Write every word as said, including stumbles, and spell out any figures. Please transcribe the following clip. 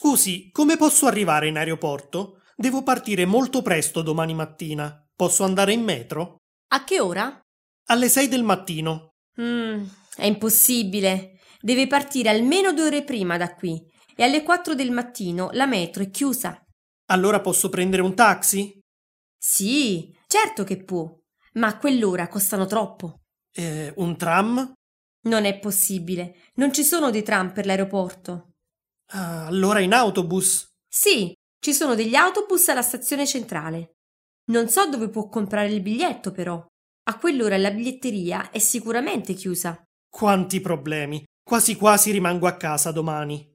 Scusi, come posso arrivare in aeroporto? Devo partire molto presto domani mattina. Posso andare in metro? A che ora? Alle sei del mattino. Mm, è impossibile. Deve partire almeno due ore prima da qui e alle quattro del mattino la metro è chiusa. Allora posso prendere un taxi? Sì, certo che può, ma a quell'ora costano troppo. Eh, un tram? Non è possibile. Non ci sono dei tram per l'aeroporto. Ah, allora in autobus? Sì, ci sono degli autobus alla stazione centrale. Non so dove può comprare il biglietto, però. A quell'ora la biglietteria è sicuramente chiusa. Quanti problemi! Quasi quasi rimango a casa domani.